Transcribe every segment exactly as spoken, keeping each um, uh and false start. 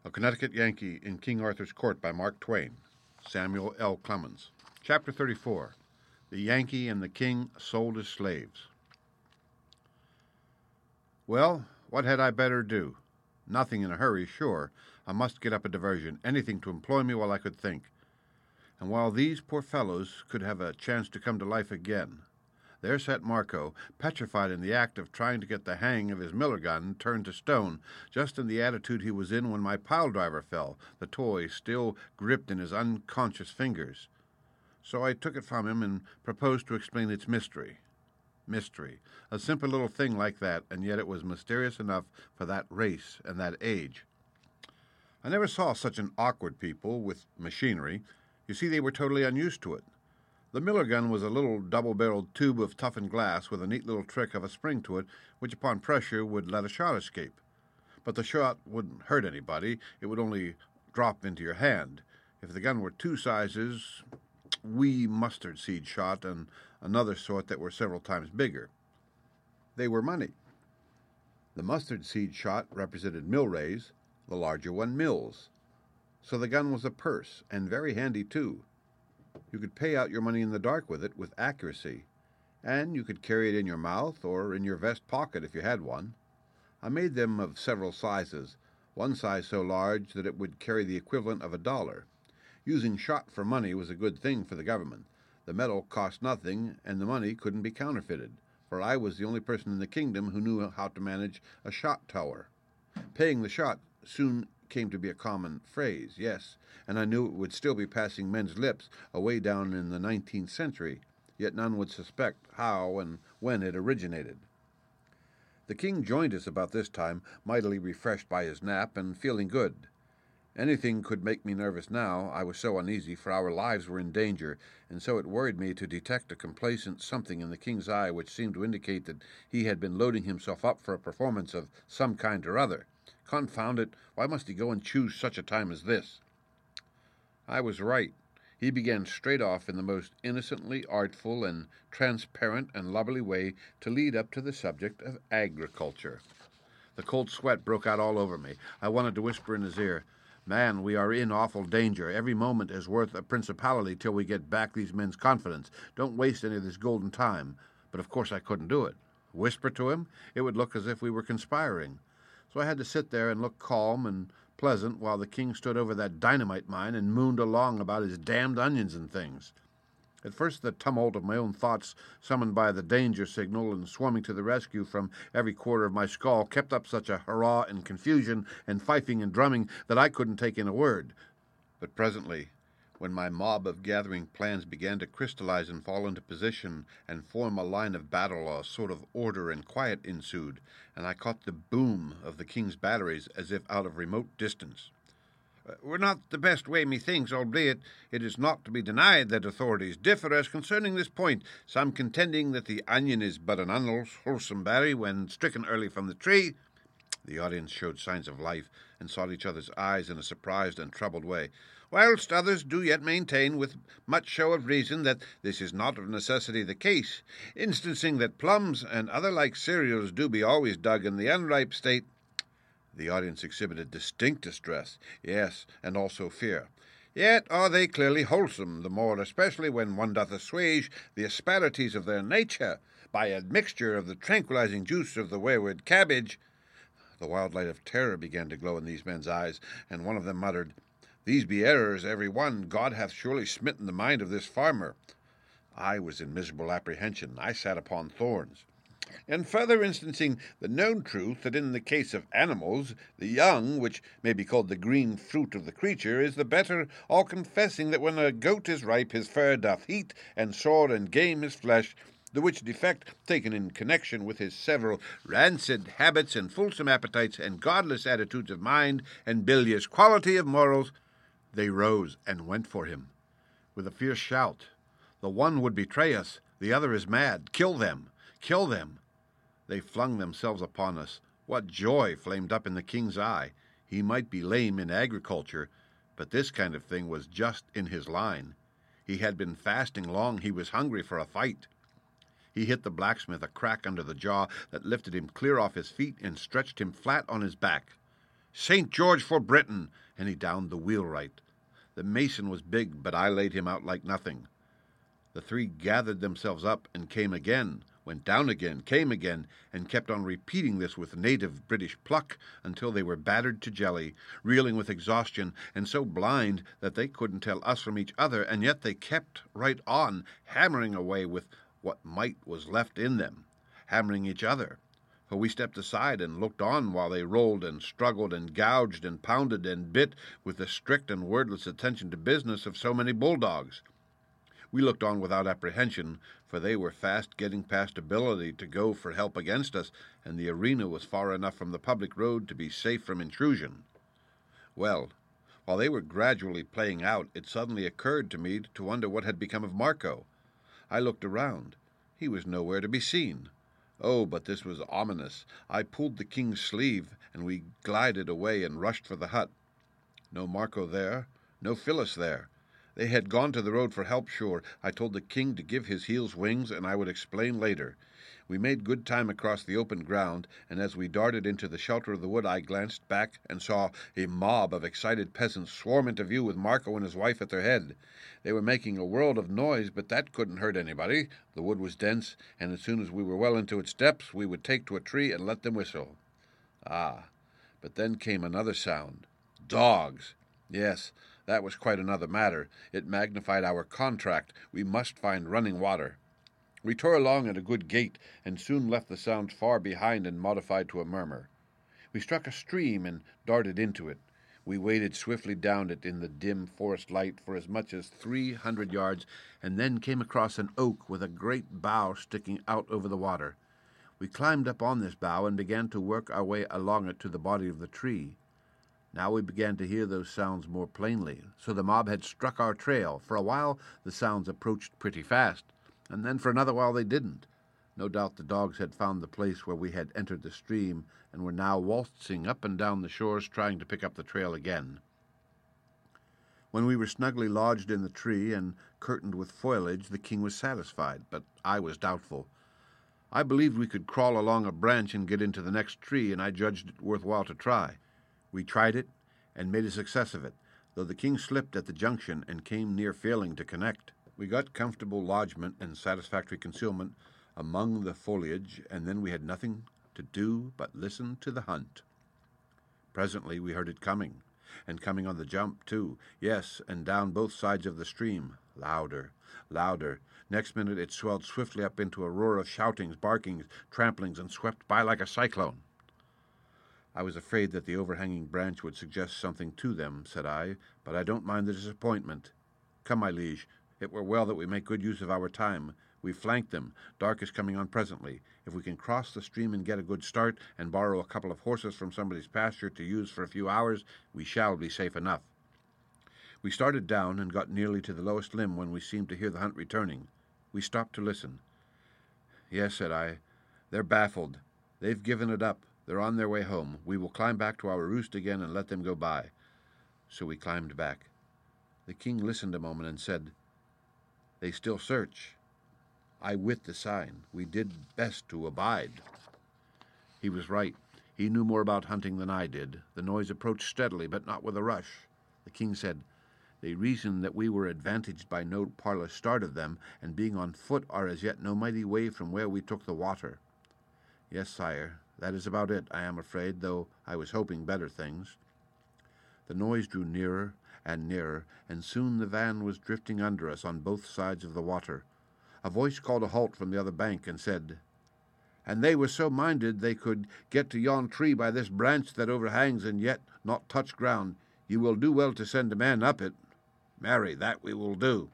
A Connecticut Yankee in King Arthur's Court by Mark Twain. Samuel L. Clemens. Chapter thirty-four. The Yankee and the King Sold as Slaves. Well, what had I better do? Nothing in a hurry, sure. I must get up a diversion, anything to employ me while I could think. And while these poor fellows could have a chance to come to life again, there sat Marco, petrified in the act of trying to get the hang of his miller gun turned to stone, just in the attitude he was in when my pile driver fell, the toy still gripped in his unconscious fingers. So I took it from him and proposed to explain its mystery. Mystery. A simple little thing like that, and yet it was mysterious enough for that race and that age. I never saw such an awkward people with machinery. You see, they were totally unused to it. The miller gun was a little double-barreled tube of toughened glass with a neat little trick of a spring to it, which upon pressure would let a shot escape. But the shot wouldn't hurt anybody. It would only drop into your hand. If the gun were two sizes, wee mustard seed shot and another sort that were several times bigger. They were money. The mustard seed shot represented mill raise, the larger one mills. So the gun was a purse, and very handy too. You could pay out your money in the dark with it with accuracy, and you could carry it in your mouth or in your vest pocket if you had one. I made them of several sizes, one size so large that it would carry the equivalent of a dollar. Using shot for money was a good thing for the government. The metal cost nothing, and the money couldn't be counterfeited, for I was the only person in the kingdom who knew how to manage a shot tower. Paying the shot soon came to be a common phrase, yes, and I knew it would still be passing men's lips away down in the nineteenth century, yet none would suspect how and when it originated. The king joined us about this time, mightily refreshed by his nap and feeling good. Anything could make me nervous now. I was so uneasy, for our lives were in danger, and so it worried me to detect a complacent something in the king's eye which seemed to indicate that he had been loading himself up for a performance of some kind or other. Confound it, why must he go and choose such a time as this? I was right. He began straight off in the most innocently artful and transparent and lubberly way to lead up to the subject of agriculture. The cold sweat broke out all over me. I wanted to whisper in his ear, "Man, we are in awful danger. Every moment is worth a principality till we get back these men's confidence. Don't waste any of this golden time." But of course I couldn't do it. Whisper to him? It would look as if we were conspiring. So I had to sit there and look calm and pleasant while the king stood over that dynamite mine and mooned along about his damned onions and things. At first the tumult of my own thoughts, summoned by the danger signal and swarming to the rescue from every quarter of my skull, kept up such a hurrah and confusion and fifing and drumming that I couldn't take in a word. But presently, when my mob of gathering plans began to crystallize and fall into position and form a line of battle, a sort of order and quiet ensued, and I caught the boom of the king's batteries as if out of remote distance. "We're not the best way, methinks, albeit it is not to be denied that authorities differ as concerning this point, some contending that the onion is but an unwholesome berry when stricken early from the tree." The audience showed signs of life and sought each other's eyes in a surprised and troubled way, whilst others do yet maintain with much show of reason that this is not of necessity the case, instancing that plums and other like cereals do be always dug in the unripe state. The audience exhibited distinct distress, yes, and also fear. Yet are they clearly wholesome, the more especially when one doth assuage the asperities of their nature by a mixture of the tranquilizing juice of the wayward cabbage. The wild light of terror began to glow in these men's eyes, and one of them muttered, "These be errors, every one. God hath surely smitten the mind of this farmer." I was in miserable apprehension. I sat upon thorns. And further instancing the known truth that in the case of animals, the young, which may be called the green fruit of the creature, is the better, all confessing that when a goat is ripe his fur doth heat, and soar and game his flesh, the which defect, taken in connection with his several rancid habits and fulsome appetites and godless attitudes of mind and bilious quality of morals. They rose and went for him with a fierce shout. "The one would betray us, the other is mad. Kill them! Kill them!" They flung themselves upon us. What joy flamed up in the king's eye! He might be lame in agriculture, but this kind of thing was just in his line. He had been fasting long. He was hungry for a fight. He hit the blacksmith a crack under the jaw that lifted him clear off his feet and stretched him flat on his back. Saint George for Britain!" and he downed the wheelwright. The mason was big, but I laid him out like nothing. The three gathered themselves up and came again, went down again, came again, and kept on repeating this with native British pluck until they were battered to jelly, reeling with exhaustion, and so blind that they couldn't tell us from each other, and yet they kept right on, hammering away with what might was left in them, hammering each other. For we stepped aside and looked on while they rolled and struggled and gouged and pounded and bit with the strict and wordless attention to business of so many bulldogs. We looked on without apprehension, for they were fast getting past ability to go for help against us, and the arena was far enough from the public road to be safe from intrusion. Well, while they were gradually playing out, it suddenly occurred to me to wonder what had become of Marco. I looked around. He was nowhere to be seen. Oh, but this was ominous. I pulled the king's sleeve, and we glided away and rushed for the hut. No Marco there, no Phyllis there. They had gone to the road for help, sure. I told the king to give his heels wings, and I would explain later. We made good time across the open ground, and as we darted into the shelter of the wood, I glanced back and saw a mob of excited peasants swarm into view with Marco and his wife at their head. They were making a world of noise, but that couldn't hurt anybody. The wood was dense, and as soon as we were well into its depths, we would take to a tree and let them whistle. Ah, but then came another sound. Dogs! Yes, that was quite another matter. It magnified our contract. We must find running water. We tore along at a good gait, and soon left the sound far behind and modified to a murmur. We struck a stream and darted into it. We waded swiftly down it in the dim forest light for as much as three hundred yards, and then came across an oak with a great bough sticking out over the water. We climbed up on this bough and began to work our way along it to the body of the tree. Now we began to hear those sounds more plainly, so the mob had struck our trail. For a while the sounds approached pretty fast, and then for another while they didn't. No doubt the dogs had found the place where we had entered the stream and were now waltzing up and down the shores trying to pick up the trail again. When we were snugly lodged in the tree and curtained with foliage, the king was satisfied, but I was doubtful. I believed we could crawl along a branch and get into the next tree, and I judged it worthwhile to try. We tried it and made a success of it, though the king slipped at the junction and came near failing to connect. We got comfortable lodgment and satisfactory concealment among the foliage, and then we had nothing to do but listen to the hunt. Presently we heard it coming, and coming on the jump, too. Yes, and down both sides of the stream. Louder, louder. Next minute it swelled swiftly up into a roar of shoutings, barkings, tramplings, and swept by like a cyclone. I was afraid that the overhanging branch would suggest something to them, said I, but I don't mind the disappointment. Come, my liege, it were well that we make good use of our time. We flank them. Dark is coming on presently. If we can cross the stream and get a good start, and borrow a couple of horses from somebody's pasture to use for a few hours, we shall be safe enough. We started down and got nearly to the lowest limb when we seemed to hear the hunt returning. We stopped to listen. Yes, said I, they're baffled. They've given it up. They're on their way home. We will climb back to our roost again and let them go by. So we climbed back. The king listened a moment and said, They still search. I wit the sign. We did best to abide. He was right. He knew more about hunting than I did. The noise approached steadily, but not with a rush. The king said, They reasoned that we were advantaged by no parlous start of them, and being on foot are as yet no mighty way from where we took the water. Yes, sire, that is about it, I am afraid, though I was hoping better things. The noise drew nearer and nearer, and soon the van was drifting under us on both sides of the water. A voice called a halt from the other bank and said, And they were so minded they could get to yon tree by this branch that overhangs and yet not touch ground. You will do well to send a man up it. Marry, that we will do.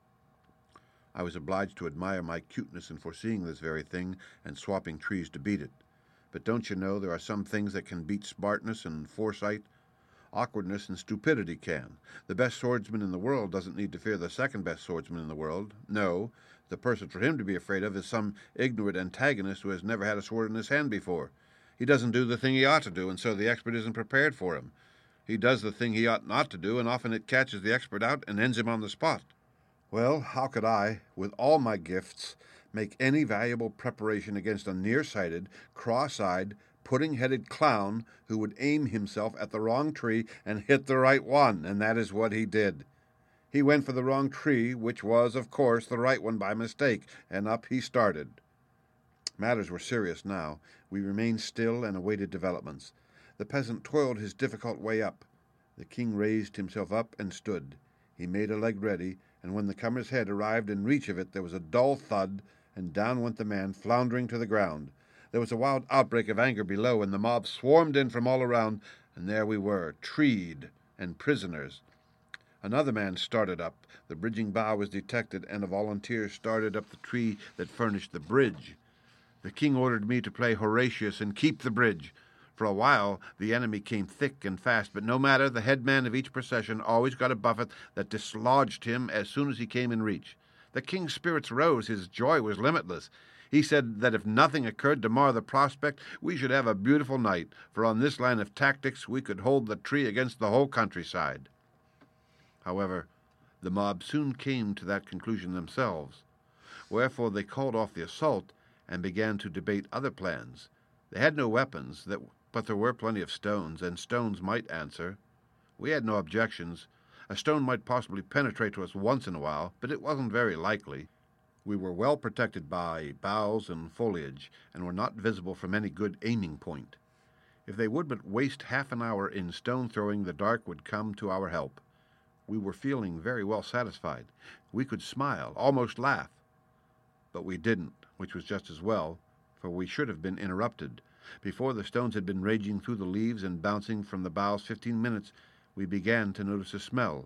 I was obliged to admire my cuteness in foreseeing this very thing and swapping trees to beat it. But don't you know there are some things that can beat smartness and foresight? Awkwardness and stupidity can. The best swordsman in the world doesn't need to fear the second best swordsman in the world. No, the person for him to be afraid of is some ignorant antagonist who has never had a sword in his hand before. He doesn't do the thing he ought to do, and so the expert isn't prepared for him. He does the thing he ought not to do, and often it catches the expert out and ends him on the spot. Well, how could I, with all my gifts, make any valuable preparation against a nearsighted, cross-eyed, pudding-headed clown who would aim himself at the wrong tree and hit the right one, and that is what he did. He went for the wrong tree, which was, of course, the right one by mistake, and up he started. Matters were serious now. We remained still and awaited developments. The peasant toiled his difficult way up. The king raised himself up and stood. He made a leg ready, and when the comer's head arrived in reach of it, there was a dull thud, and down went the man, floundering to the ground. There was a wild outbreak of anger below, and the mob swarmed in from all around, and there we were, treed and prisoners. Another man started up. The bridging bough was detected, and a volunteer started up the tree that furnished the bridge. The king ordered me to play Horatius and keep the bridge. For a while the enemy came thick and fast, but no matter, the headman of each procession always got a buffet that dislodged him as soon as he came in reach. The king's spirits rose. His joy was limitless. He said that if nothing occurred to mar the prospect, we should have a beautiful night, for on this line of tactics we could hold the tree against the whole countryside. However, the mob soon came to that conclusion themselves, wherefore they called off the assault and began to debate other plans. They had no weapons, that, but there were plenty of stones, and stones might answer. We had no objections. A stone might possibly penetrate to us once in a while, but it wasn't very likely. We were well protected by boughs and foliage, and were not visible from any good aiming point. If they would but waste half an hour in stone throwing, the dark would come to our help. We were feeling very well satisfied. We could smile, almost laugh. But we didn't, which was just as well, for we should have been interrupted. Before the stones had been raging through the leaves and bouncing from the boughs fifteen minutes, we began to notice a smell.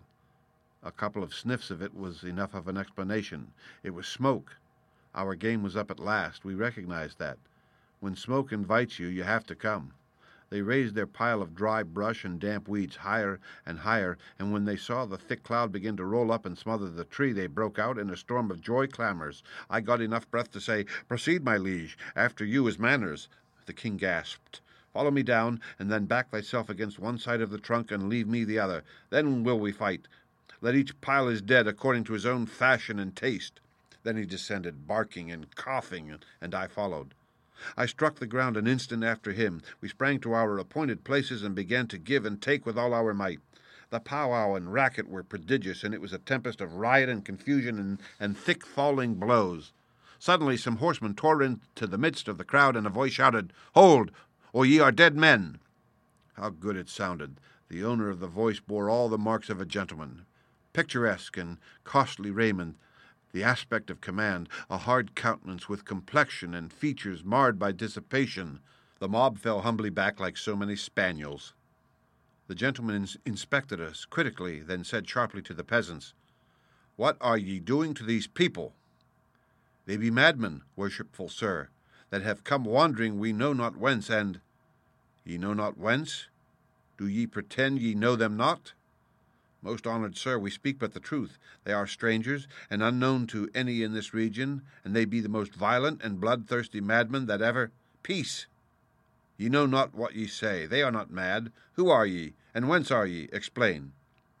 A couple of sniffs of it was enough of an explanation. It was smoke. Our game was up at last. We recognized that. When smoke invites you, you have to come. They raised their pile of dry brush and damp weeds higher and higher, and when they saw the thick cloud begin to roll up and smother the tree, they broke out in a storm of joy clamors. I got enough breath to say, "Proceed, my liege, after you is manners." The king gasped. "Follow me down, and then back thyself against one side of the trunk and leave me the other. Then will we fight. Let each pile his dead according to his own fashion and taste." Then he descended, barking and coughing, and I followed. I struck the ground an instant after him. We sprang to our appointed places and began to give and take with all our might. The powwow and racket were prodigious, and it was a tempest of riot and confusion and, and thick falling blows. Suddenly some horsemen tore into the midst of the crowd, and a voice shouted, "Hold, or ye are dead men!" How good it sounded! The owner of the voice bore all the marks of a gentleman. Picturesque and costly raiment, the aspect of command, a hard countenance with complexion and features marred by dissipation. The mob fell humbly back like so many spaniels. The gentleman ins- inspected us critically, then said sharply to the peasants, "What are ye doing to these people?" "They be madmen, worshipful sir, that have come wandering we know not whence, and—" "Ye know not whence? Do ye pretend ye know them not?" "Most honored sir, we speak but the truth. They are strangers, and unknown to any in this region, and they be the most violent and bloodthirsty madmen that ever—" "Peace! Ye know not what ye say. They are not mad. Who are ye, and whence are ye? Explain."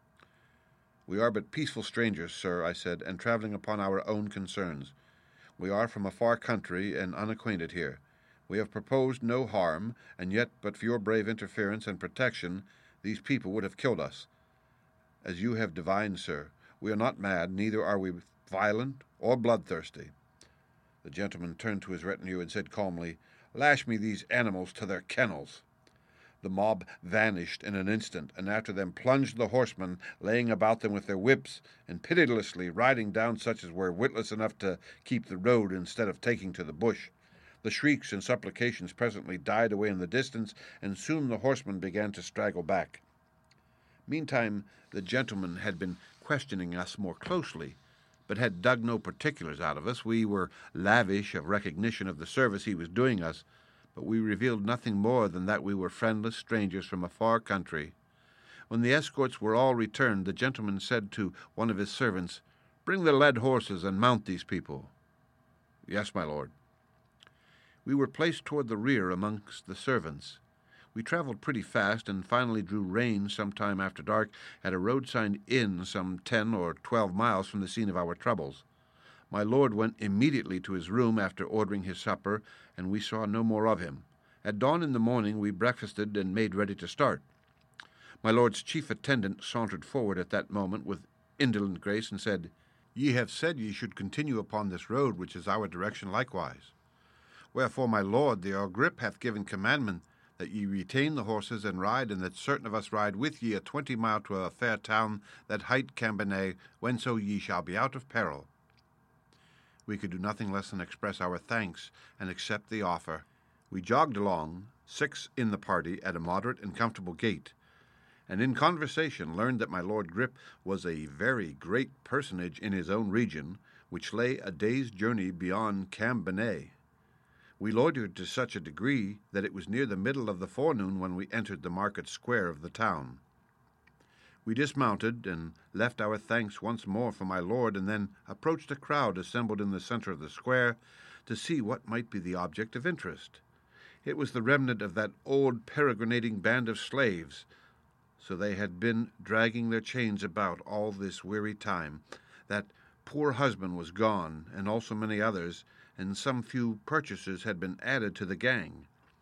"We are but peaceful strangers, sir," I said, "and traveling upon our own concerns. We are from a far country, and unacquainted here. We have proposed no harm, and yet, but for your brave interference and protection, these people would have killed us. As you have divined, sir, we are not mad, neither are we violent or bloodthirsty." The gentleman turned to his retinue and said calmly, "Lash me these animals to their kennels." The mob vanished in an instant, and after them plunged the horsemen, laying about them with their whips, and pitilessly riding down such as were witless enough to keep the road instead of taking to the bush. The shrieks and supplications presently died away in the distance, and soon the horsemen began to straggle back. Meantime, the gentleman had been questioning us more closely, but had dug no particulars out of us. We were lavish of recognition of the service he was doing us, but we revealed nothing more than that we were friendless strangers from a far country. When the escorts were all returned, the gentleman said to one of his servants, "Bring the led horses and mount these people." "Yes, my lord." We were placed toward the rear amongst the servants. We traveled pretty fast, and finally drew rein some time after dark at a roadside inn some ten or twelve miles from the scene of our troubles. My lord went immediately to his room after ordering his supper, and we saw no more of him. At dawn in the morning we breakfasted and made ready to start. My lord's chief attendant sauntered forward at that moment with indolent grace and said, "Ye have said ye should continue upon this road, which is our direction likewise. Wherefore my lord the Earl Grip hath given commandment that ye retain the horses and ride, and that certain of us ride with ye a twenty mile to a fair town that hight Cambenet, whenso ye shall be out of peril." We could do nothing less than express our thanks and accept the offer. We jogged along, six in the party, at a moderate and comfortable gait, and in conversation learned that my Lord Grip was a very great personage in his own region, which lay a day's journey beyond Cambenet. We loitered to such a degree that it was near the middle of the forenoon when we entered the market square of the town. We dismounted and left our thanks once more for my lord, and then approached a crowd assembled in the center of the square to see what might be the object of interest. It was the remnant of that old peregrinating band of slaves. So they had been dragging their chains about all this weary time. That poor husband was gone, and also many others, and some few purchasers had been added to the gang.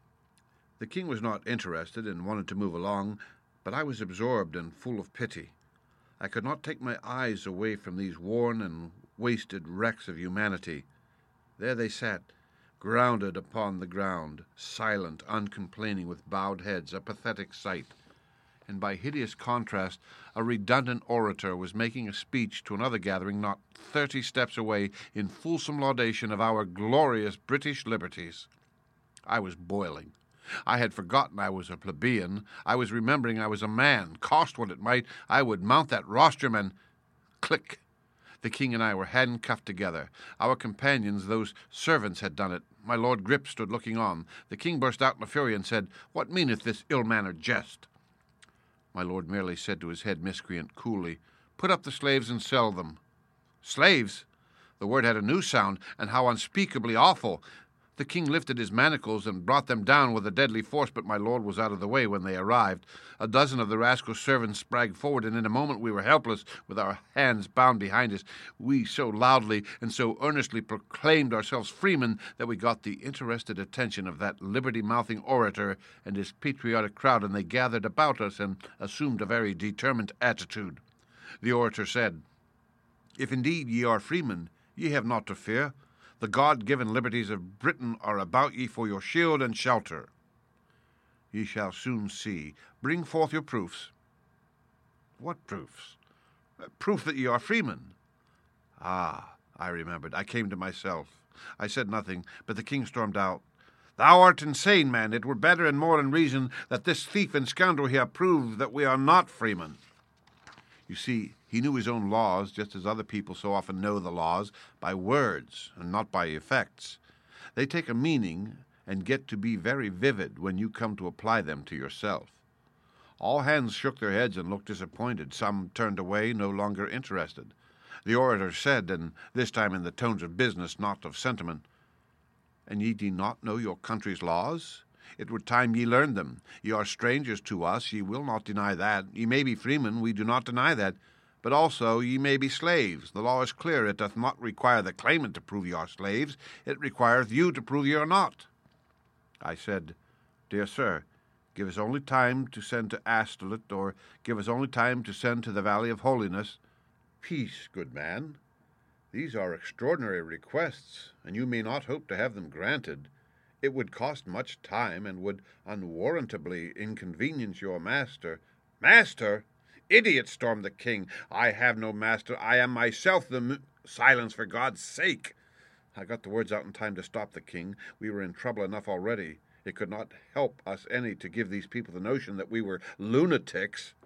The king was not interested and wanted to move along, but I was absorbed and full of pity. I could not take my eyes away from these worn and wasted wrecks of humanity. There they sat, grounded upon the ground, silent, uncomplaining, with bowed heads, a pathetic sight. And by hideous contrast, a redundant orator was making a speech to another gathering not thirty steps away in fulsome laudation of our glorious British liberties. I was boiling. I had forgotten I was a plebeian. I was remembering I was a man. Cost what it might, I would mount that rostrum and... Click! The king and I were handcuffed together. Our companions, those servants, had done it. My Lord Grip stood looking on. The king burst out in a fury and said, "What meaneth this ill-mannered jest?" My lord merely said to his head miscreant coolly, "Put up the slaves and sell them." Slaves? The word had a new sound, and how unspeakably awful. The king lifted his manacles and brought them down with a deadly force, but my lord was out of the way when they arrived. A dozen of the rascal servants sprang forward, and in a moment we were helpless, with our hands bound behind us. We so loudly and so earnestly proclaimed ourselves freemen that we got the interested attention of that liberty-mouthing orator and his patriotic crowd, and they gathered about us and assumed a very determined attitude. The orator said, "If indeed ye are freemen, ye have naught to fear. The God-given liberties of Britain are about ye for your shield and shelter. Ye shall soon see. Bring forth your proofs." "What proofs?" "Proof that ye are freemen." Ah, I remembered. I came to myself. I said nothing, but the king stormed out, "Thou art insane, man. It were better and more in reason that this thief and scoundrel here prove that we are not freemen." You see, he knew his own laws, just as other people so often know the laws, by words and not by effects. They take a meaning and get to be very vivid when you come to apply them to yourself. All hands shook their heads and looked disappointed. Some turned away, no longer interested. The orator said, and this time in the tones of business, not of sentiment, "And ye do not know your country's laws? It were time ye learned them. Ye are strangers to us, ye will not deny that. Ye may be freemen, we do not deny that. But also ye may be slaves. The law is clear. It doth not require the claimant to prove ye are slaves. It requireth you to prove ye are not." I said, "Dear sir, give us only time to send to Astolit, or give us only time to send to the Valley of Holiness." "Peace, good man. These are extraordinary requests, and you may not hope to have them granted. It would cost much time, and would unwarrantably inconvenience your master." "Master? Idiot!" stormed the king. "I have no master. I am myself the m-" "Silence, for God's sake!" I got the words out in time to stop the king. We were in trouble enough already. It could not help us any to give these people the notion that we were lunatics.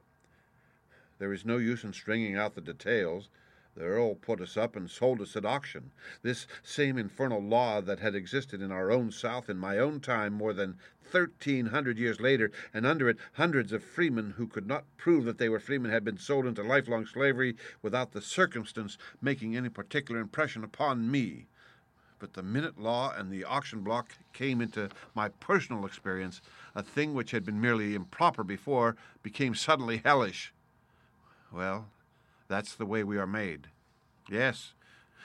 There is no use in stringing out the details. The Earl put us up and sold us at auction. This same infernal law that had existed in our own South in my own time more than thirteen hundred years later, and under it hundreds of freemen who could not prove that they were freemen had been sold into lifelong slavery without the circumstance making any particular impression upon me. But the minute law and the auction block came into my personal experience, a thing which had been merely improper before became suddenly hellish. Well, that's the way we are made. Yes,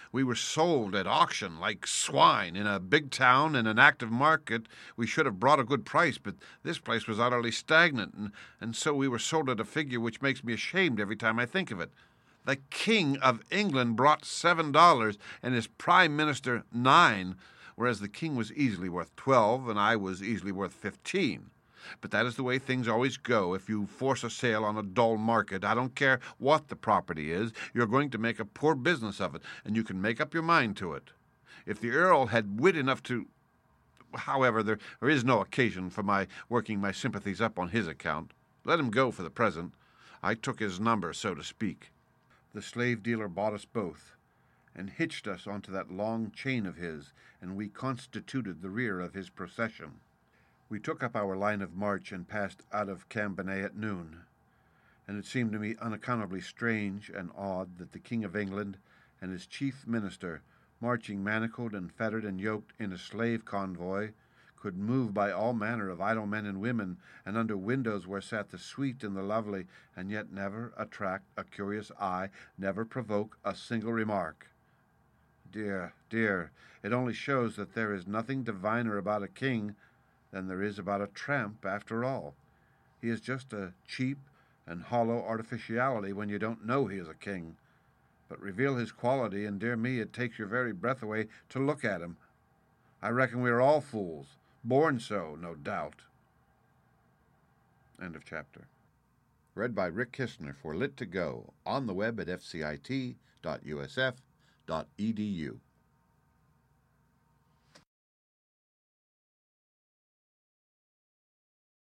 We were sold at auction like swine. In a big town, in an active market, we should have brought a good price, but this place was utterly stagnant, and, and so we were sold at a figure which makes me ashamed every time I think of it. The King of England brought seven dollars, and his Prime Minister nine, whereas the King was easily worth twelve, and I was easily worth fifteen. But that is the way things always go. If you force a sale on a dull market, I don't care what the property is, you're going to make a poor business of it, and you can make up your mind to it. If the Earl had wit enough to... However, there, there is no occasion for my working my sympathies up on his account. Let him go for the present. I took his number, so to speak. The slave dealer bought us both, and hitched us onto that long chain of his, and we constituted the rear of his procession. We took up our line of march and passed out of Cambonnay at noon, and it seemed to me unaccountably strange and odd that the King of England and his chief minister, marching manacled and fettered and yoked in a slave convoy, could move by all manner of idle men and women, and under windows where sat the sweet and the lovely, and yet never attract a curious eye, never provoke a single remark. Dear, dear, it only shows that there is nothing diviner about a king than there is about a tramp, after all. He is just a cheap and hollow artificiality when you don't know he is a king. But reveal his quality, and dear me, it takes your very breath away to look at him. I reckon we are all fools, born so, no doubt. End of chapter. Read by Rick Kistner for Lit to Go, on the web at f c i t dot u s f dot e d u.